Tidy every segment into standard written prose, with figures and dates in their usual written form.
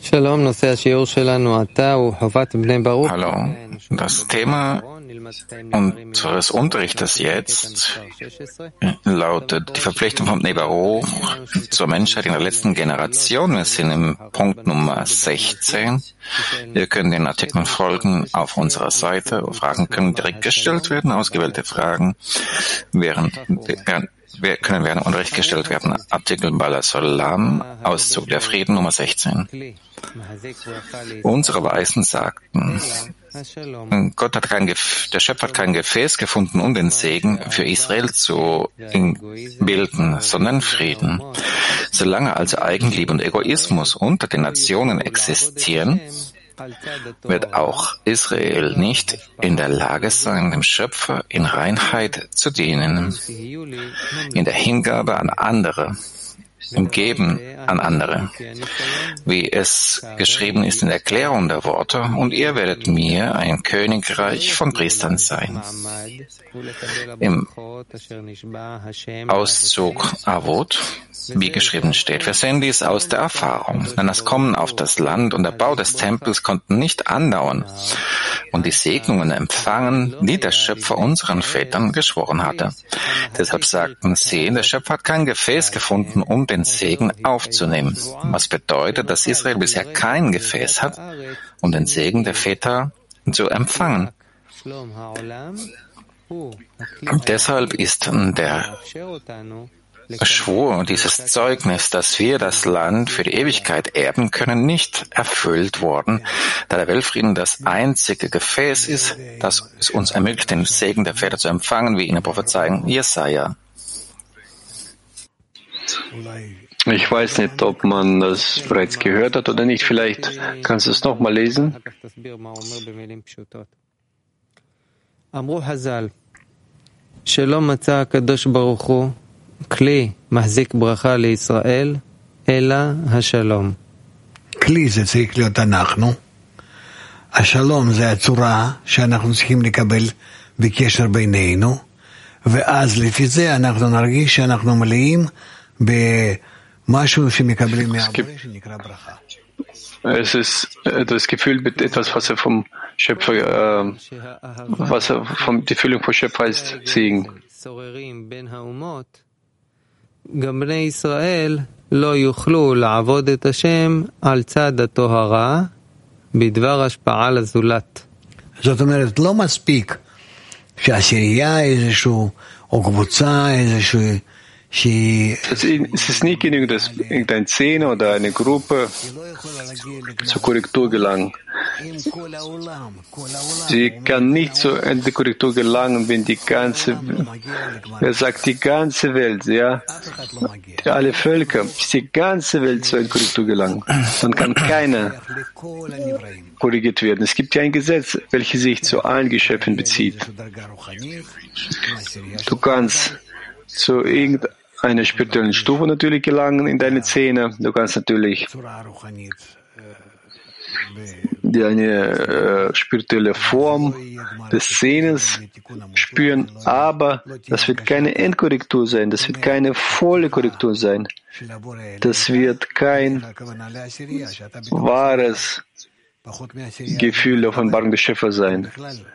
Hallo, das Thema unseres Unterrichtes jetzt lautet die Verpflichtung vom Bnei Baruch zur Menschheit in der letzten Generation. Wir sind im Punkt Nummer 16. Ihr könnt den Artikeln folgen auf unserer Seite. Fragen können direkt gestellt werden, ausgewählte Fragen können während Unterricht gestellt werden. Artikel Bala Solam, Auszug der Frieden, Nummer 16. Unsere Weisen sagten, der Schöpfer hat kein Gefäß gefunden, um den Segen für Israel zu bilden, sondern Frieden. Solange also Eigenliebe und Egoismus unter den Nationen existieren, wird auch Israel nicht in der Lage sein, dem Schöpfer in Reinheit zu dienen, in der Hingabe an andere, im Geben an andere, wie es geschrieben ist in der Erklärung der Worte, und ihr werdet mir ein Königreich von Priestern sein. Im Auszug Avot, wie geschrieben steht, wir sehen dies aus der Erfahrung, denn das Kommen auf das Land und der Bau des Tempels konnten nicht andauern und die Segnungen empfangen, die der Schöpfer unseren Vätern geschworen hatte. Deshalb sagten sie, der Schöpfer hat kein Gefäß gefunden, um den Segen aufzunehmen, was bedeutet, dass Israel bisher kein Gefäß hat, um den Segen der Väter zu empfangen. Deshalb ist der Schwur, dieses Zeugnis, dass wir das Land für die Ewigkeit erben können, nicht erfüllt worden, da der Weltfrieden das einzige Gefäß ist, das es uns ermöglicht, den Segen der Väter zu empfangen, wie ihnen prophezeien Jesaja. Ich weiß nicht, ob man das bereits gehört hat oder nicht. Vielleicht kannst du es nochmal lesen. אמרו חז"ל, שלא מצא הקדוש ברוך הוא כלי מחזיק ברכה לישראל, אלא השלום. כלי זה צריך להיות אנחנו. השלום זה הצורה שאנחנו צריכים לקבל בקשר בינינו, ואז לפי זה אנחנו נרגיש שאנחנו מלאים במשהו שמקבלים מהבורא שנקרא ברכה. Es ist das Gefühl mit etwas, was er vom Schöpfer, die Füllung vom Schöpfer heißt, Segen. גם בני ישראל לא יוכלו לעבוד את השם על צד הטהרה בדבר השפעה לזולת. זאת אומרת, לא מספיק שעשירייה איזשהו, או קבוצה איזשהו, es ist nie genug, dass irgendein Zehner oder eine Gruppe zur Korrektur gelangen. Sie kann nicht zur Korrektur gelangen, wenn die ganze Welt, ja, alle Völker, die ganze Welt zur Korrektur gelangen. Dann kann keiner korrigiert werden. Es gibt ja ein Gesetz, welches sich zu allen Geschöpfen bezieht. Du kannst zu irgendeiner spirituellen Stufe natürlich gelangen in deine Zähne. Du kannst natürlich eine spirituelle Form des Zähnes spüren, aber das wird keine Endkorrektur sein, das wird keine volle Korrektur sein. Das wird kein wahres Gefühl der Offenbarung des Schöpfers sein.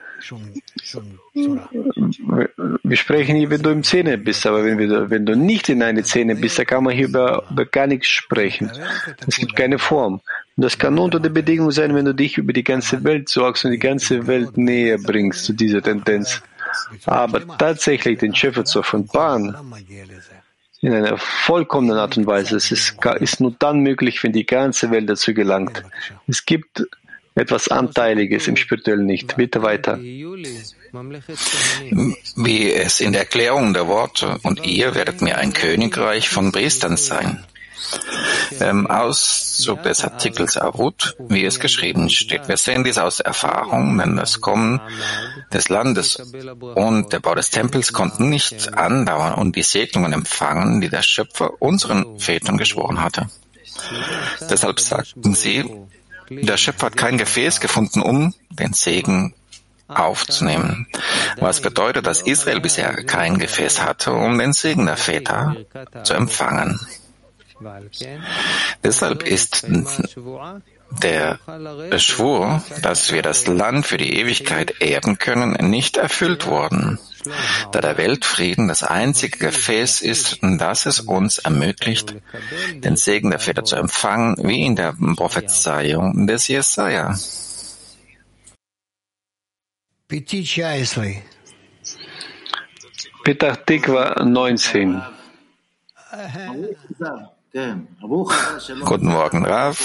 Wir sprechen hier, wenn du im Zähne bist, aber wenn du nicht in eine Zähne bist, dann kann man hier über gar nichts sprechen. Es gibt keine Form. Und das kann nur unter der Bedingung sein, wenn du dich über die ganze Welt sorgst und die ganze Welt näher bringst zu dieser Tendenz. Aber tatsächlich den Schöpfer zu offenbaren, in einer vollkommenen Art und Weise, es ist nur dann möglich, wenn die ganze Welt dazu gelangt. Es gibt etwas Anteiliges im Spirituellen nicht. Bitte weiter. Wie es in der Erklärung der Worte, und ihr werdet mir ein Königreich von Priestern sein. Im Auszug des Artikels Avut, wie es geschrieben steht. Wir sehen dies aus Erfahrung, denn das Kommen des Landes und der Bau des Tempels konnten nicht andauern und die Segnungen empfangen, die der Schöpfer unseren Vätern geschworen hatte. Deshalb sagten sie, der Schöpfer hat kein Gefäß gefunden, um den Segen aufzunehmen. Was bedeutet, dass Israel bisher kein Gefäß hatte, um den Segen der Väter zu empfangen. Deshalb ist der Schwur, dass wir das Land für die Ewigkeit erben können, nicht erfüllt worden, da der Weltfrieden das einzige Gefäß ist, das es uns ermöglicht, den Segen der Väter zu empfangen, wie in der Prophezeiung des Jesaja. Petach Tikva 19. Guten Morgen, Rav.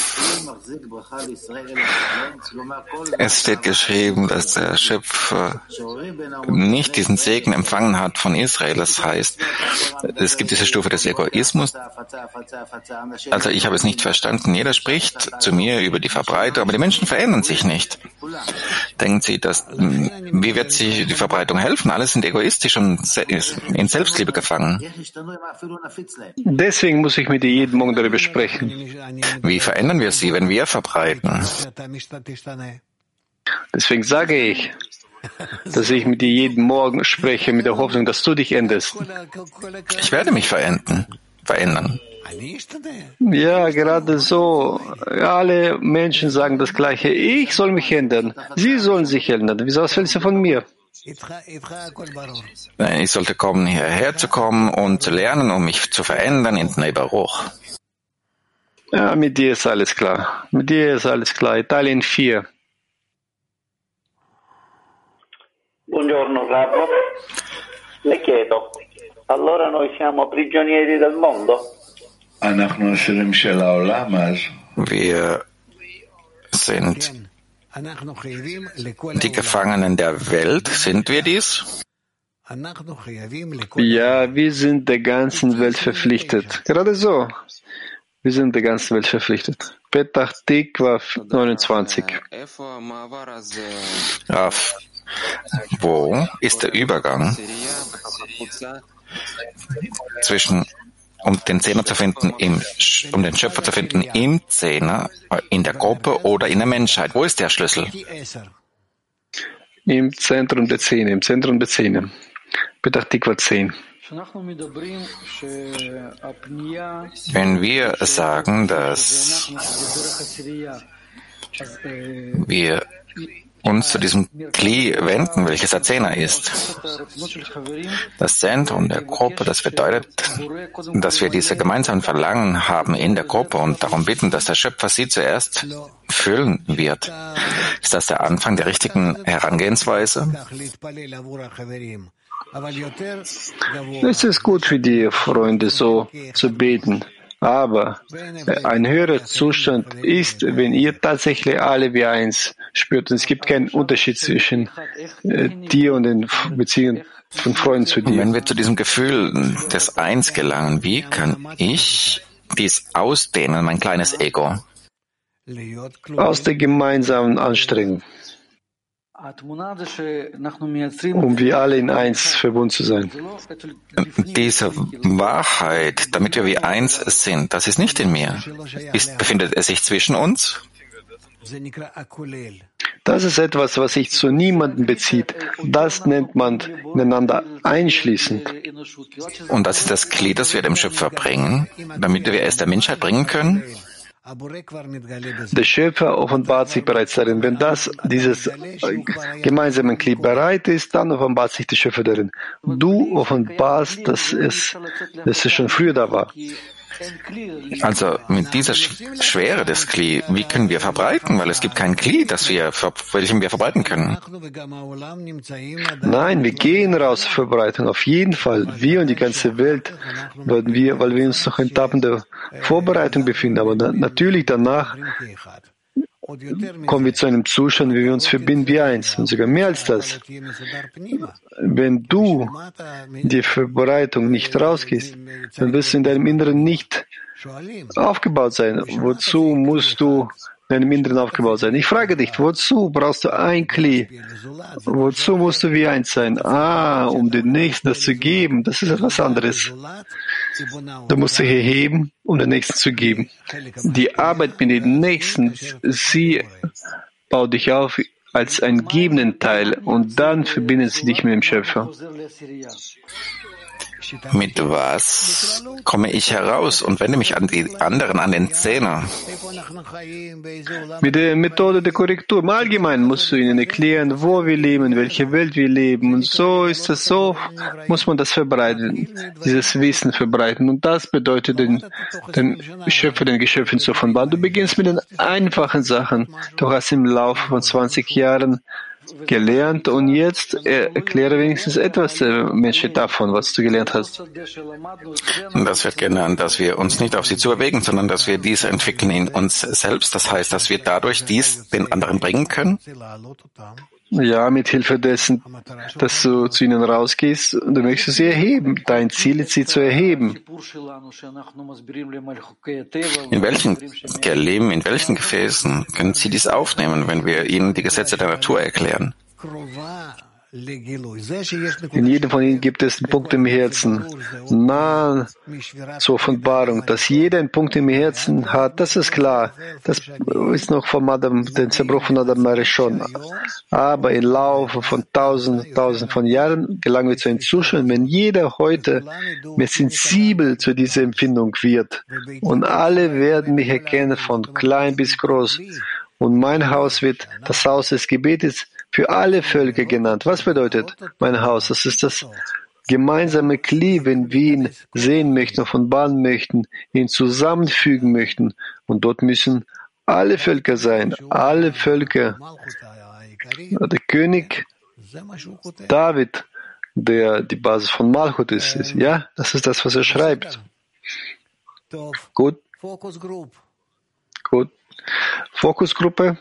Es steht geschrieben, dass der Schöpfer nicht diesen Segen empfangen hat von Israel. Das heißt, es gibt diese Stufe des Egoismus. Also ich habe es nicht verstanden. Jeder spricht zu mir über die Verbreitung, aber die Menschen verändern sich nicht. Denken Sie, wie wird sich die Verbreitung helfen? Alle sind egoistisch und in Selbstliebe gefangen. Deswegen muss ich mit dir jeden Morgen darüber sprechen. Wie verändern wir sie, wenn wir verbreiten? Deswegen sage ich, dass ich mit dir jeden Morgen spreche, mit der Hoffnung, dass du dich änderst. Ich werde mich verändern. Ja, gerade so. Alle Menschen sagen das Gleiche. Ich soll mich ändern. Sie sollen sich ändern. Wieso willst du von mir? Ich sollte kommen, hierher zu kommen und zu lernen, um mich zu verändern in Bnei Baruch. Ja, mit dir ist alles klar. Mit dir ist alles klar. Italien 4. Buongiorno Rabbo. Le chiedo, allora noi siamo prigionieri del mondo? Wir sind die Gefangenen der Welt. Sind wir dies? Ja, wir sind der ganzen Welt verpflichtet. Gerade so. Wir sind der ganzen Welt verpflichtet. Petach Tikva 29. Rav, wo ist der Übergang zwischen, um den Zehner zu finden, um den Schöpfer zu finden im Zehner, in der Gruppe oder in der Menschheit? Wo ist der Schlüssel? Im Zentrum der Zähne, im Zentrum der Zähne. Petach Tikva 10. Wenn wir sagen, dass wir uns zu diesem Kli wenden, welches der Zehner ist, das Zentrum der Gruppe, das bedeutet, dass wir diese gemeinsamen Verlangen haben in der Gruppe und darum bitten, dass der Schöpfer sie zuerst füllen wird. Ist das der Anfang der richtigen Herangehensweise? Es ist gut für die Freunde, so zu beten. Aber ein höherer Zustand ist, wenn ihr tatsächlich alle wie eins spürt. Und es gibt keinen Unterschied zwischen dir und den Beziehungen von Freunden zu dir. Und wenn wir zu diesem Gefühl des Eins gelangen, wie kann ich dies ausdehnen, mein kleines Ego? Aus der gemeinsamen Anstrengung. Um wir alle in eins verbunden zu sein. Diese Wahrheit, damit wir wie eins sind, das ist nicht in mir. Befindet es sich zwischen uns? Das ist etwas, was sich zu niemandem bezieht. Das nennt man ineinander einschließen. Und das ist das Glied, das wir dem Schöpfer bringen, damit wir es der Menschheit bringen können? Der Schöpfer offenbart sich bereits darin. Wenn dieses gemeinsame Glied bereit ist, dann offenbart sich der Schöpfer darin. Du offenbarst, dass es schon früher da war. Also mit dieser Schwere des Kli, wie können wir verbreiten? Weil es gibt kein Kli, welchem wir verbreiten können. Nein, wir gehen raus zur Verbreitung. Auf jeden Fall. Wir und die ganze Welt, weil wir uns noch in Etappen der Vorbereitung befinden. Aber natürlich danach kommen wir zu einem Zustand, wie wir uns verbinden wie eins. Und sogar mehr als das. Wenn du die Verbreitung nicht rausgehst, dann wirst du in deinem Inneren nicht aufgebaut sein. Wozu musst du in deinem Inneren aufgebaut sein? Ich frage dich, wozu brauchst du ein Kli? Wozu musst du wie eins sein? Um den Nächsten das zu geben. Das ist etwas anderes. Du musst dich erheben, um den Nächsten zu geben. Die Arbeit mit den Nächsten, sie baut dich auf als einen gebenden Teil und dann verbindet sie dich mit dem Schöpfer. Mit was komme ich heraus und wende mich an die anderen an den Zehner? Mit der Methode der Korrektur. Im Allgemeinen musst du ihnen erklären, wo wir leben, in welcher Welt wir leben. Und so ist es so, muss man das verbreiten, dieses Wissen verbreiten. Und das bedeutet den Schöpfer, den Geschöpfen zu offenbaren. Du beginnst mit den einfachen Sachen. Du hast im Laufe von 20 Jahren gelernt und jetzt erkläre wenigstens etwas der Menschheit davon, was du gelernt hast. Das wird genannt, dass wir uns nicht auf sie zuwegen, sondern dass wir dies entwickeln in uns selbst. Das heißt, dass wir dadurch dies den anderen bringen können. Ja, mit Hilfe dessen, dass du zu ihnen rausgehst und du möchtest sie erheben. Dein Ziel ist, sie zu erheben. In welchen Kelim, in welchen Gefäßen können sie dies aufnehmen, wenn wir ihnen die Gesetze der Natur erklären? In jedem von ihnen gibt es einen Punkt im Herzen, nah zur Offenbarung. Dass jeder einen Punkt im Herzen hat, das ist klar. Das ist noch vom den Zerbruch von Adam Arishon. Aber im Laufe von tausend von Jahren gelangen wir zu einem Zustand, wenn jeder heute mehr sensibel zu dieser Empfindung wird. Und alle werden mich erkennen, von klein bis groß. Und mein Haus wird das Haus des Gebetes für alle Völker genannt. Was bedeutet mein Haus? Das ist das gemeinsame Kli, wenn wir ihn sehen möchten, offenbaren möchten, ihn zusammenfügen möchten. Und dort müssen alle Völker sein, alle Völker. Der König David, der die Basis von Malchut ist. Ja, das ist das, was er schreibt. Gut. Gut. Fokusgruppe.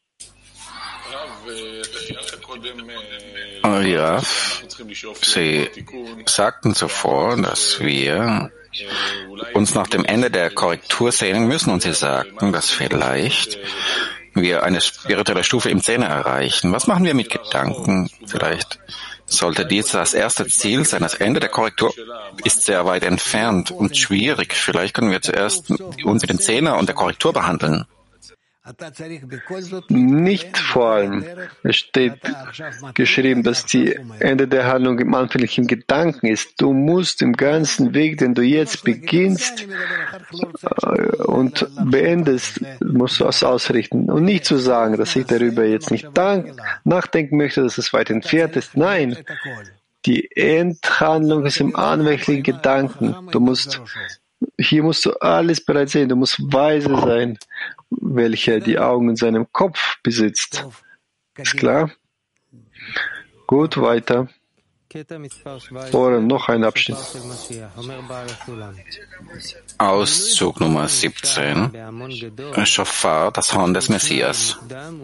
Ja, Sie sagten zuvor, dass wir uns nach dem Ende der Korrektur sehnen müssen und Sie sagten, dass vielleicht wir eine spirituelle Stufe im Zehner erreichen. Was machen wir mit Gedanken? Vielleicht sollte dies das erste Ziel sein. Das Ende der Korrektur ist sehr weit entfernt und schwierig. Vielleicht können wir zuerst uns mit dem Zehner und der Korrektur behandeln. Nicht vor allem. Es steht geschrieben, dass die Ende der Handlung im anfänglichen Gedanken ist. Du musst im ganzen Weg, den du jetzt beginnst und beendest, musst du es ausrichten. Und nicht zu sagen, dass ich darüber jetzt nicht nachdenken möchte, dass es weit entfernt ist. Nein, die Endhandlung ist im anfänglichen Gedanken. Hier musst du alles bereits sehen. Du musst weise sein, welcher die Augen in seinem Kopf besitzt. Ist klar? Gut, weiter. Oder noch ein Abschnitt. Auszug Nummer 17. Shofar, das Horn des Messias.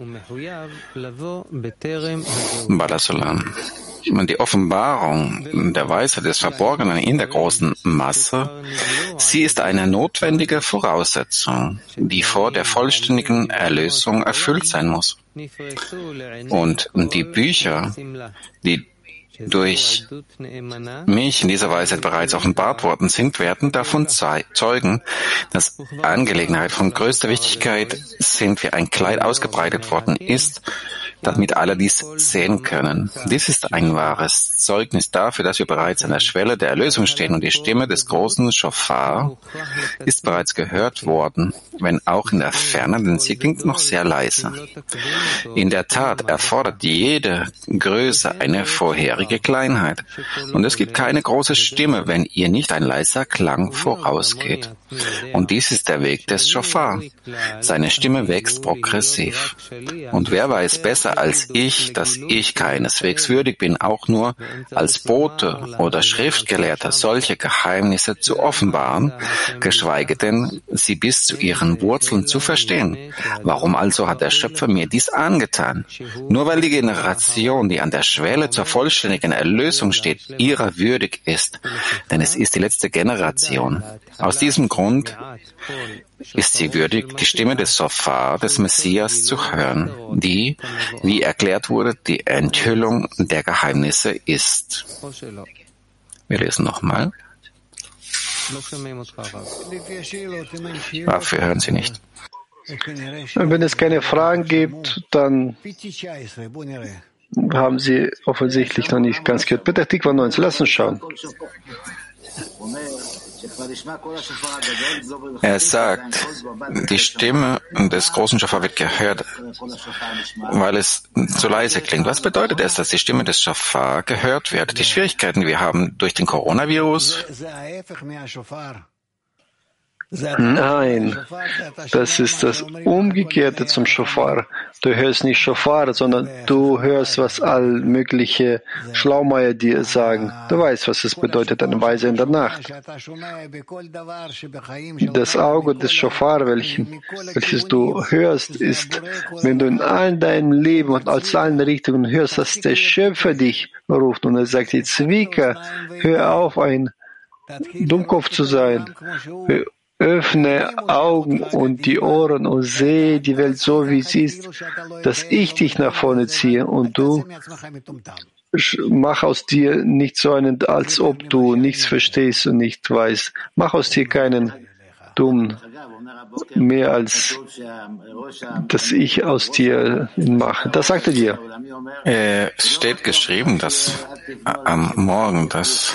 Balasolam. Die Offenbarung der Weisheit des Verborgenen in der großen Masse, sie ist eine notwendige Voraussetzung, die vor der vollständigen Erlösung erfüllt sein muss. Und die Bücher, die durch mich in dieser Weise bereits offenbart worden sind, werden davon zeugen, dass Angelegenheit von größter Wichtigkeit sind, wie ein Kleid ausgebreitet worden ist, damit alle dies sehen können. Dies ist ein wahres Zeugnis dafür, dass wir bereits an der Schwelle der Erlösung stehen und die Stimme des großen Shofar ist bereits gehört worden, wenn auch in der Ferne, denn sie klingt noch sehr leise. In der Tat erfordert jede Größe eine vorherige Kleinheit und es gibt keine große Stimme, wenn ihr nicht ein leiser Klang vorausgeht. Und dies ist der Weg des Shofar. Seine Stimme wächst progressiv. Und wer weiß besser als ich, dass ich keineswegs würdig bin, auch nur als Bote oder Schriftgelehrter solche Geheimnisse zu offenbaren, geschweige denn, sie bis zu ihren Wurzeln zu verstehen. Warum also hat der Schöpfer mir dies angetan? Nur weil die Generation, die an der Schwelle zur vollständigen Erlösung steht, ihrer würdig ist. Denn es ist die letzte Generation. Aus diesem Grund ist sie würdig, die Stimme des Shofar, des Messias, zu hören, die, wie erklärt wurde, die Enthüllung der Geheimnisse ist. Wir lesen nochmal. Dafür hören Sie nicht. Wenn es keine Fragen gibt, dann haben Sie offensichtlich noch nicht ganz gehört. Bitte Tikva 19, lass uns schauen. Er sagt, die Stimme des großen Schofar wird gehört, weil es zu leise klingt. Was bedeutet es, dass die Stimme des Schofar gehört wird? Die Schwierigkeiten, die wir haben durch den Coronavirus? Nein, das ist das Umgekehrte zum Schofar. Du hörst nicht Schofar, sondern du hörst, was all mögliche Schlaumeier dir sagen. Du weißt, was es bedeutet, eine Weise in der Nacht. Das Auge des Schofar, welches du hörst, ist, wenn du in allen deinem Leben und aus allen Richtungen hörst, dass der Schöpfer dich ruft und er sagt, Zwieker, hör auf, ein Dummkopf zu sein. Öffne Augen und die Ohren und sehe die Welt so, wie sie ist, dass ich dich nach vorne ziehe und du mach aus dir nicht so einen, als ob du nichts verstehst und nicht weißt. Mach aus dir keinen Dummen, mehr als dass ich aus dir mache. Das sagte dir. Es steht geschrieben, dass am Morgen, dass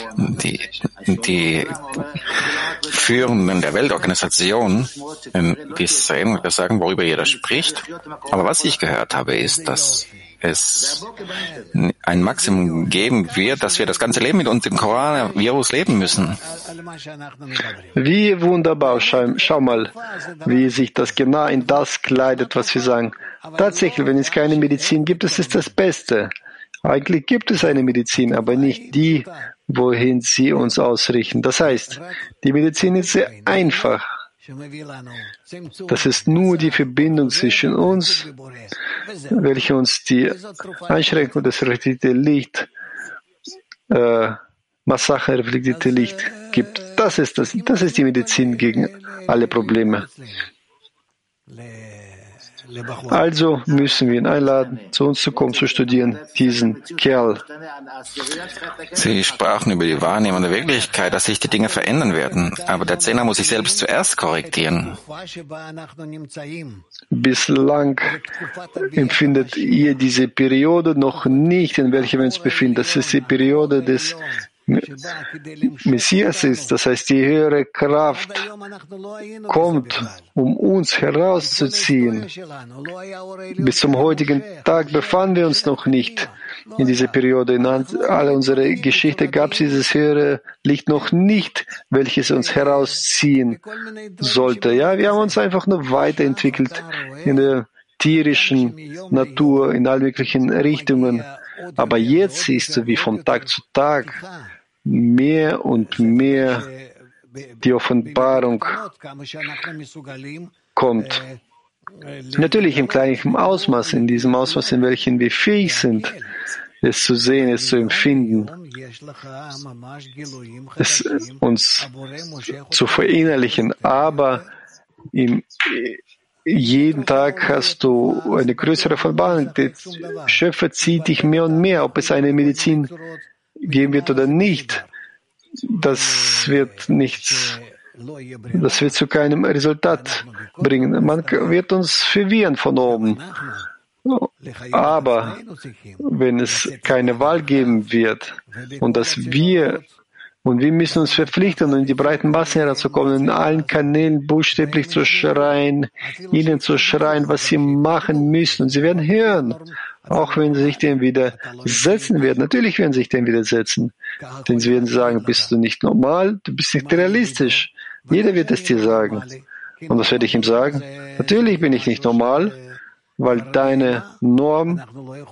die Führenden der Weltorganisation die Szenen sagen, worüber jeder spricht. Aber was ich gehört habe, ist, dass es ein Maximum geben wird, dass wir das ganze Leben mit uns im Coronavirus leben müssen. Wie wunderbar. Schau mal, wie sich das genau in das kleidet, was wir sagen. Tatsächlich, wenn es keine Medizin gibt, das ist das Beste. Eigentlich gibt es eine Medizin, aber nicht die, wohin sie uns ausrichten. Das heißt, die Medizin ist sehr einfach. Das ist nur die Verbindung zwischen uns, welche uns die Einschränkung des reflektierten Licht, Massache reflektierte Licht gibt. Das ist die Medizin gegen alle Probleme. Also müssen wir ihn einladen, zu uns zu kommen, zu studieren, diesen Kerl. Sie sprachen über die Wahrnehmung der Wirklichkeit, dass sich die Dinge verändern werden. Aber der Zehner muss sich selbst zuerst korrigieren. Bislang empfindet ihr diese Periode noch nicht, in welcher wir uns befinden. Das ist die Periode des Messias ist, das heißt, die höhere Kraft kommt, um uns herauszuziehen. Bis zum heutigen Tag befanden wir uns noch nicht in dieser Periode. In aller unserer Geschichte gab es dieses höhere Licht noch nicht, welches uns herausziehen sollte. Ja, wir haben uns einfach nur weiterentwickelt in der tierischen Natur, in all möglichen Richtungen. Aber jetzt siehst du, wie von Tag zu Tag mehr und mehr die Offenbarung kommt. Natürlich im kleinen Ausmaß, in diesem Ausmaß, in welchem wir fähig sind, es zu sehen, es zu empfinden, es uns zu verinnerlichen. Aber jeden Tag hast du eine größere Offenbarung. Der Schöpfer zieht dich mehr und mehr, ob es eine Medizin geben wird oder nicht. Das wird zu keinem Resultat bringen. Man wird uns verwirren von oben. Aber wenn es keine Wahl geben wird und wir müssen uns verpflichten, in die breiten Massen herauszukommen, in allen Kanälen buchstäblich zu schreien, ihnen zu schreien, was sie machen müssen. Und sie werden hören, auch wenn sie sich dem widersetzen werden. Natürlich werden sie sich dem widersetzen. Denn sie werden sagen, bist du nicht normal, du bist nicht realistisch. Jeder wird es dir sagen. Und was werde ich ihm sagen? Natürlich bin ich nicht normal, weil deine Norm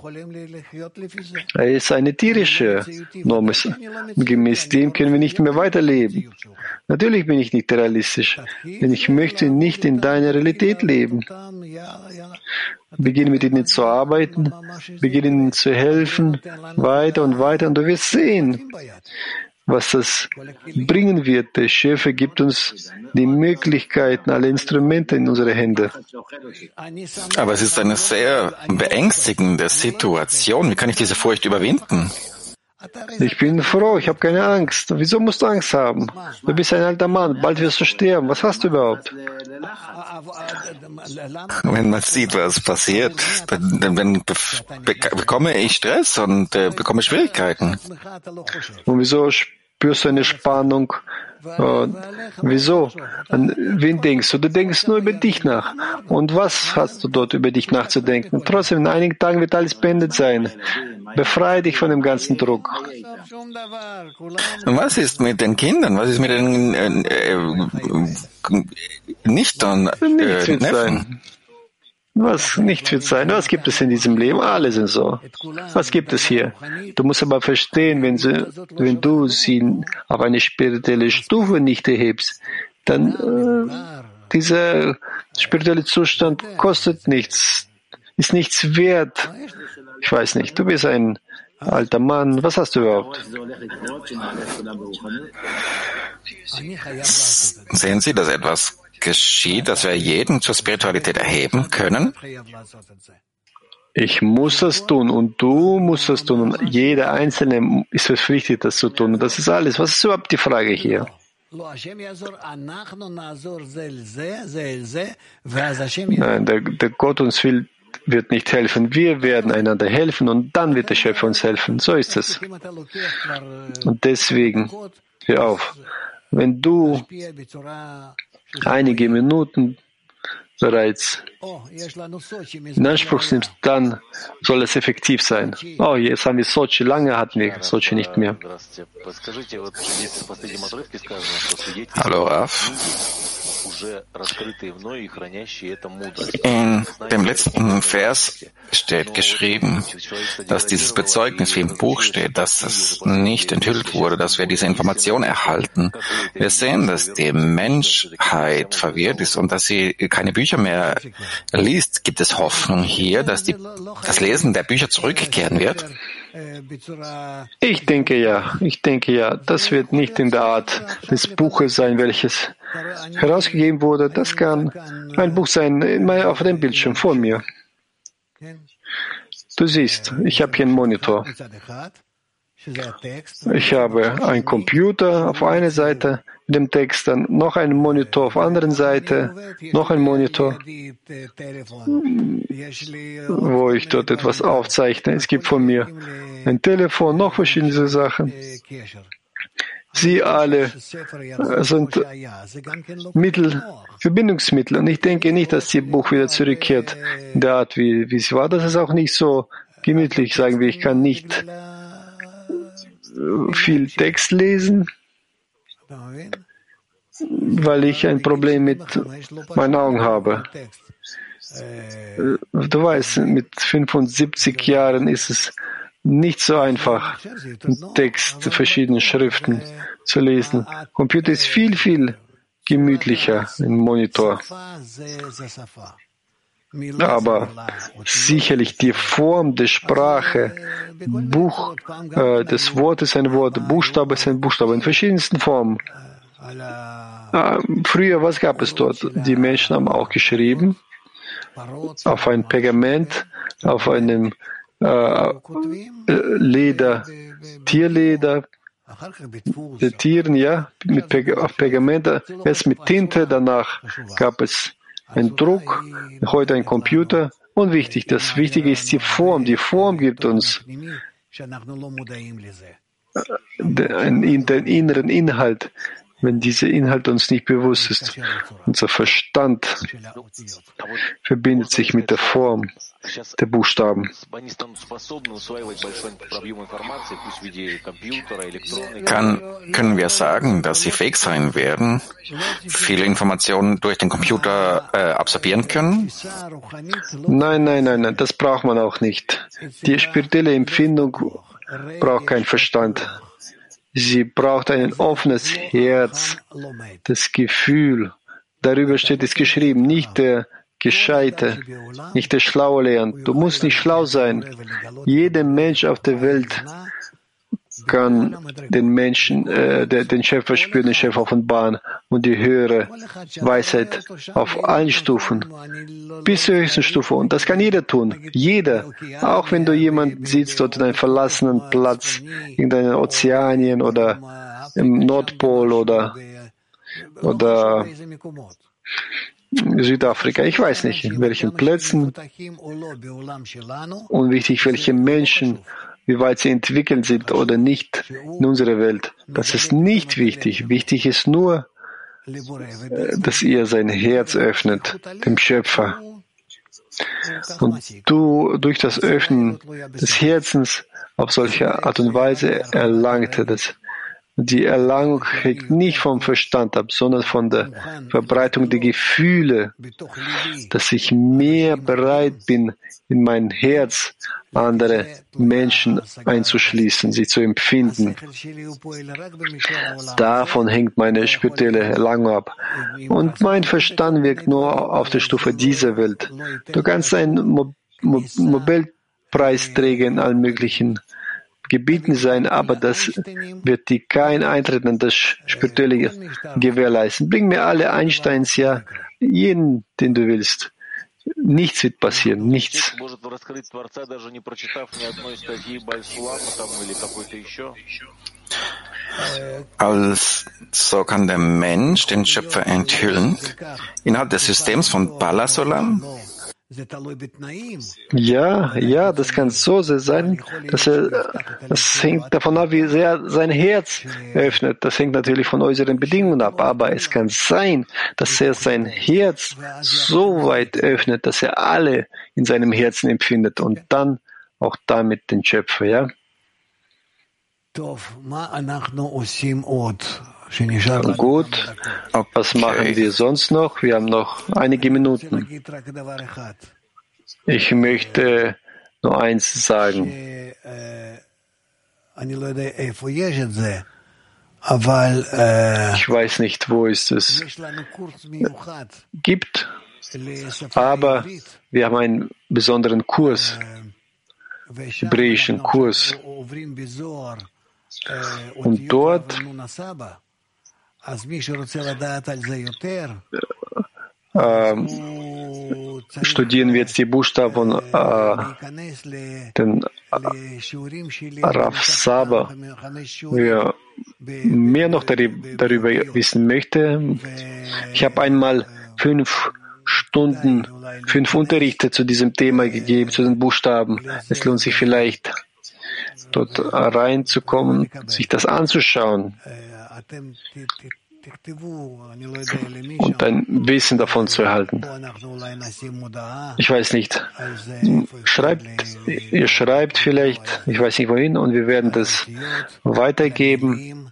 ist eine tierische Norm. Gemäß dem können wir nicht mehr weiterleben. Natürlich bin ich nicht realistisch, denn ich möchte nicht in deiner Realität leben. Beginne mit ihnen zu arbeiten, beginne ihnen zu helfen, weiter und weiter, und du wirst sehen, was das bringen wird. Der Schöpfer gibt uns die Möglichkeiten, alle Instrumente in unsere Hände. Aber es ist eine sehr beängstigende Situation. Wie kann ich diese Furcht überwinden? Ich bin froh, ich habe keine Angst. Wieso musst du Angst haben? Du bist ein alter Mann, bald wirst du sterben. Was hast du überhaupt? Wenn man sieht, was passiert, dann bekomme ich Stress und bekomme Schwierigkeiten. Und wieso spürst du eine Spannung. Wieso? An wen denkst du? Du denkst nur über dich nach. Und was hast du dort über dich nachzudenken? Trotzdem, in einigen Tagen wird alles beendet sein. Befreie dich von dem ganzen Druck. Und was ist mit den Kindern? Was ist mit den Nichtern? Nichts wird sein. Was nicht wird sein? Was gibt es in diesem Leben? Alle sind so. Was gibt es hier? Du musst aber verstehen, wenn du sie auf eine spirituelle Stufe nicht erhebst, dann dieser spirituelle Zustand kostet nichts, ist nichts wert. Ich weiß nicht, du bist ein alter Mann. Was hast du überhaupt? Sehen Sie, dass etwas geschieht, dass wir jeden zur Spiritualität erheben können? Ich muss das tun und du musst das tun und jeder Einzelne ist verpflichtet, das zu tun. Und das ist alles. Was ist überhaupt die Frage hier? Nein, der Gott uns wird nicht helfen. Wir werden einander helfen und dann wird der Schöpfer uns helfen. So ist es. Und deswegen, hör auf. Wenn du einige Minuten bereits in Anspruch nimmst, dann soll es effektiv sein. Oh, jetzt haben wir Sochi. Lange hatten wir Sochi nicht mehr. Hallo, Raf. In dem letzten Vers steht geschrieben, dass dieses Bezeugnis, wie im Buch steht, dass es nicht enthüllt wurde, dass wir diese Information erhalten. Wir sehen, dass die Menschheit verwirrt ist und dass sie keine Bücher mehr liest. Gibt es Hoffnung hier, dass das Lesen der Bücher zurückkehren wird? Ich denke ja. Das wird nicht in der Art des Buches sein, welches herausgegeben wurde. Das kann ein Buch sein, auf dem Bildschirm vor mir. Du siehst, ich habe hier einen Monitor. Ich habe einen Computer auf einer Seite mit dem Text, dann noch einen Monitor auf der anderen Seite, noch ein Monitor, wo ich dort etwas aufzeichne. Es gibt von mir ein Telefon, noch verschiedene Sachen. Sie alle sind Verbindungsmittel. Und ich denke nicht, dass das Buch wieder zurückkehrt in der Art, wie es war. Das ist auch nicht so gemütlich, sagen wir. Ich kann nicht viel Text lesen, weil ich ein Problem mit meinen Augen habe. Du weißt, mit 75 Jahren ist es nicht so einfach, Text, verschiedene Schriften zu lesen. Computer ist viel, viel gemütlicher im Monitor. Aber sicherlich die Form der Sprache, das Wort ist ein Wort, Buchstabe ist ein Buchstabe, in verschiedensten Formen. Früher, was gab es dort? Die Menschen haben auch geschrieben auf ein Pergament, auf einem Leder, Tierleder, der Tieren, ja, auf Pergament, erst mit Tinte, danach gab es einen Druck, heute ein Computer. Und das Wichtige ist die Form. Die Form gibt uns den inneren Inhalt, wenn dieser Inhalt uns nicht bewusst ist. Unser Verstand verbindet sich mit der Form der Buchstaben. Können wir sagen, dass sie fähig sein werden, viele Informationen durch den Computer absorbieren können? Nein, das braucht man auch nicht. Die spirituelle Empfindung braucht keinen Verstand. Sie braucht ein offenes Herz, das Gefühl. Darüber steht es geschrieben, nicht der Gescheite, nicht der Schlaue lernt. Du musst nicht schlau sein. Jeder Mensch auf der Welt kann den Schöpfer spüren, den Schöpfer offenbaren und die höhere Weisheit auf allen Stufen, bis zur höchsten Stufe. Und das kann jeder tun. Jeder. Auch wenn du jemanden siehst dort in einem verlassenen Platz, in deiner Ozeanien oder im Nordpol oder Südafrika, ich weiß nicht, in welchen Plätzen, unwichtig, welche Menschen wie weit sie entwickelt sind oder nicht in unserer Welt. Das ist nicht wichtig. Wichtig ist nur, dass ihr sein Herz öffnet, dem Schöpfer. Und du durch das Öffnen des Herzens auf solche Art und Weise erlangte das. Die Erlangung hängt nicht vom Verstand ab, sondern von der Verbreitung der Gefühle, dass ich mehr bereit bin, in mein Herz andere Menschen einzuschließen, sie zu empfinden. Davon hängt meine spirituelle Erlangung ab. Und mein Verstand wirkt nur auf der Stufe dieser Welt. Du kannst ein Nobelpreisträger in allen möglichen Gebieten sein, aber das wird dir kein Eintritt in das Spirituelle gewährleisten. Bring mir alle Einsteins, ja, jeden, den du willst. Nichts wird passieren, nichts. Also kann der Mensch den Schöpfer enthüllen innerhalb des Systems von Balas Olam? Ja, das kann so sehr sein, das hängt davon ab, wie sehr sein Herz öffnet. Das hängt natürlich von äußeren Bedingungen ab, aber es kann sein, dass er sein Herz so weit öffnet, dass er alle in seinem Herzen empfindet und dann auch damit den Schöpfer, ja? Gut, was machen wir sonst noch? Wir haben noch einige Minuten. Ich möchte nur eins sagen. Ich weiß nicht, wo es gibt, aber wir haben einen besonderen Kurs, hebräischen Kurs. Und dort studieren wir jetzt die Buchstaben den Rav Saba. Wer mehr noch darüber wissen möchte, ich habe einmal 5 Unterrichte zu diesem Thema gegeben, zu den Buchstaben. Es lohnt sich vielleicht, dort reinzukommen, sich das anzuschauen und ein Wissen davon zu erhalten. Ich weiß nicht. Ihr schreibt vielleicht, ich weiß nicht wohin, und wir werden das weitergeben,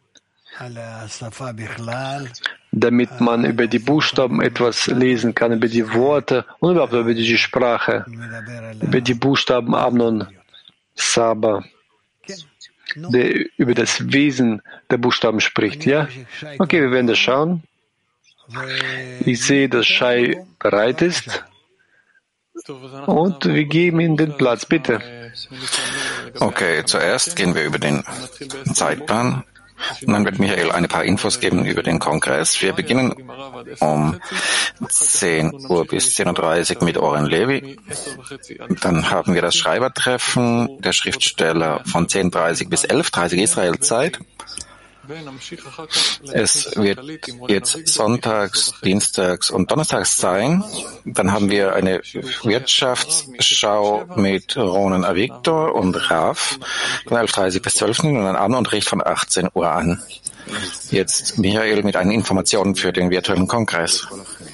damit man über die Buchstaben etwas lesen kann, über die Worte und überhaupt über die Sprache, über die Buchstaben Amnon, Saba, der über das Wesen der Buchstaben spricht, ja? Okay, wir werden das schauen. Ich sehe, dass Shai bereit ist. Und wir geben ihm den Platz, bitte. Okay, zuerst gehen wir über den Zeitplan. Und dann wird Michael ein paar Infos geben über den Kongress. Wir beginnen um 10 Uhr bis 10.30 Uhr mit Oren Levi. Dann haben wir das Schreibertreffen der Schriftsteller von 10.30 bis 11.30 Uhr Israelzeit. Es wird jetzt sonntags, dienstags und donnerstags sein. Dann haben wir eine Wirtschaftsschau mit Ronen Avictor und Rav von 11.30 bis 12 Uhr und einen Abendunterricht von 18 Uhr an. Jetzt Michael mit einen Informationen für den virtuellen Kongress.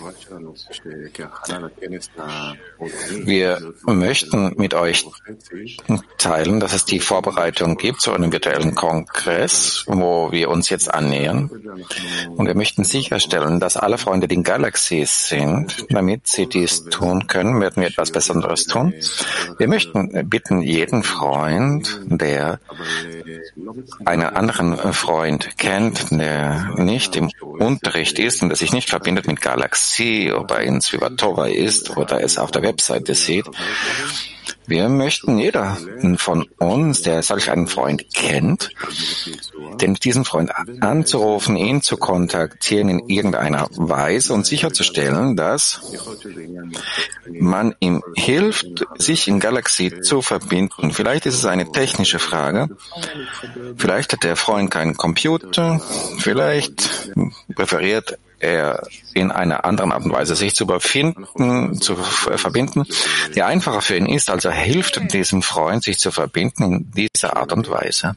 Wir möchten mit euch teilen, dass es die Vorbereitung gibt zu einem virtuellen Kongress, wo wir uns jetzt annähern. Und wir möchten sicherstellen, dass alle Freunde, die in Galaxy sind, damit sie dies tun können, werden wir etwas Besonderes tun. Wir möchten bitten, jeden Freund, der einen anderen Freund kennt, der nicht im Unterricht ist und der sich nicht verbindet mit Galaxy oder in Svivatova ist oder es auf der Webseite sieht. Wir möchten jeder von uns, der solch einen Freund kennt, diesen Freund anzurufen, ihn zu kontaktieren in irgendeiner Weise und sicherzustellen, dass man ihm hilft, sich in Galaxy zu verbinden. Vielleicht ist es eine technische Frage. Vielleicht hat der Freund keinen Computer. Vielleicht präferiert er in einer anderen Art und Weise sich zu verbinden, die einfacher für ihn ist. Also er hilft diesem Freund, sich zu verbinden in dieser Art und Weise.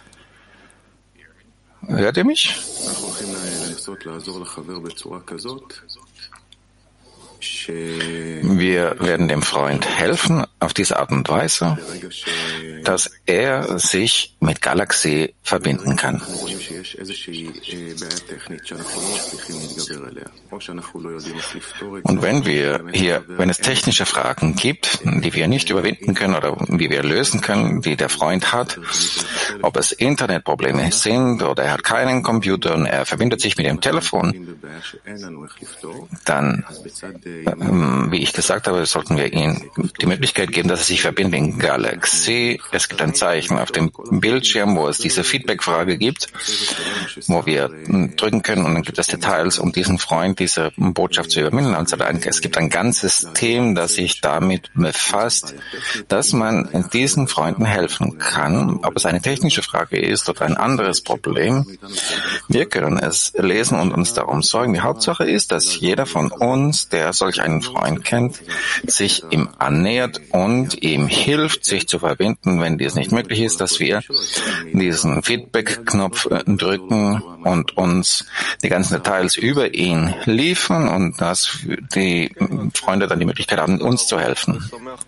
Hört ihr mich? Wir werden dem Freund helfen auf diese Art und Weise, dass er sich mit Galaxy verbinden kann. Und wenn es technische Fragen gibt, die wir nicht überwinden können oder wie wir lösen können, die der Freund hat, ob es Internetprobleme sind oder er hat keinen Computer und er verbindet sich mit dem Telefon, dann, wie ich gesagt habe, sollten wir ihm die Möglichkeit geben, dass er sich verbindet in Galaxy. Es gibt ein Zeichen auf dem Bildschirm, wo es diese Feedback-Frage gibt, wo wir drücken können und dann gibt es Details, um diesen Freund diese Botschaft zu übermitteln. Also es gibt ein ganzes System, das sich damit befasst, dass man diesen Freunden helfen kann. Ob es eine technische Frage ist oder ein anderes Problem, wir können es lesen und uns darum sorgen. Die Hauptsache ist, dass jeder von uns, der solch einen Freund kennt, sich ihm annähert und ihm hilft, sich zu verbinden, wenn dies nicht möglich ist, dass wir diesen Feedback-Knopf drücken und uns die ganzen Details über ihn liefern und dass die Freunde dann die Möglichkeit haben, uns zu helfen.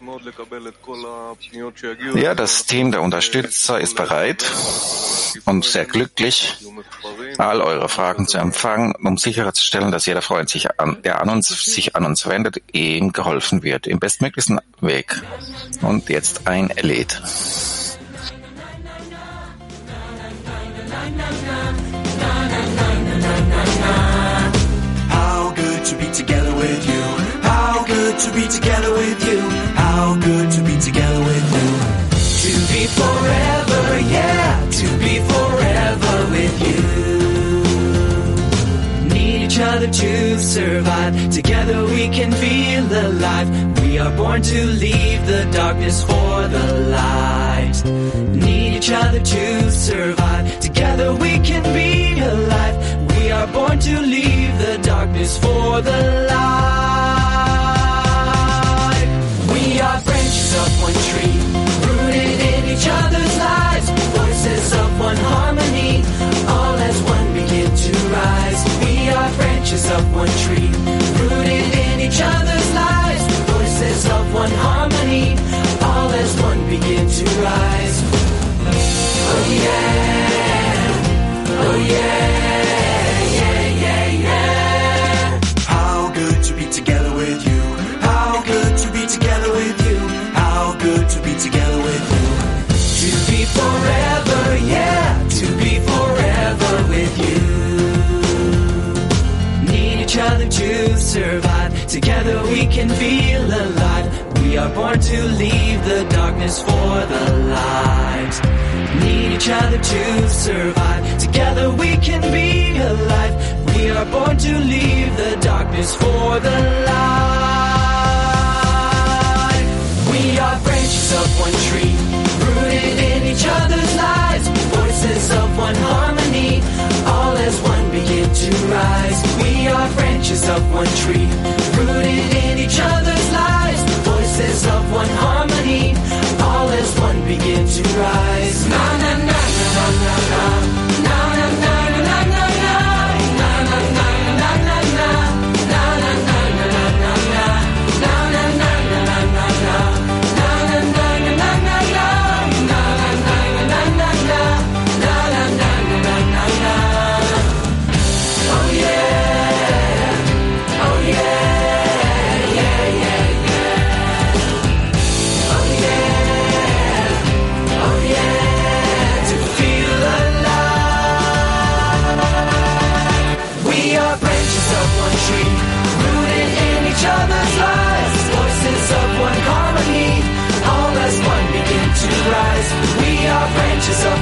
Ja, das Team der Unterstützer ist bereit und sehr glücklich, all eure Fragen zu empfangen, um sicherzustellen, dass jeder Freund, der sich an uns wendet, ihm geholfen wird, im bestmöglichsten Weg. Und jetzt ein Lied. How good to be together with you. How good to be together with you. How good to be together with you. To be forever, yeah, to be forever with you. Need each other to survive. Together we can feel alive. We are born to leave the darkness for the light. Need each other to survive. Together we can be alive. We are born to leave the darkness for the light. We are branches of one tree, rooted in each other's lives. Voices of one harmony, all as one begin to rise. We are branches of one tree, rooted in each other's lives. Voices of one harmony, all as one begin to rise. Oh yeah, oh yeah, yeah, yeah, yeah. How good to be together with you. How good to be together with you. How good to be together with you. To be forever, yeah, to be forever with you. Need each other to survive. Together we can feel alive. We are born to leave the darkness for the light. Need each other to survive. Together we can be alive. We are born to leave the darkness for the light. We are branches of one tree, rooted in each other's lives. Voices of one harmony, all as one begin to rise. We are branches of one tree, rooted in each other's lives. Voices of one harmony, all as one begin to rise. Na na na na na na na na na na na na na na na na na na branches of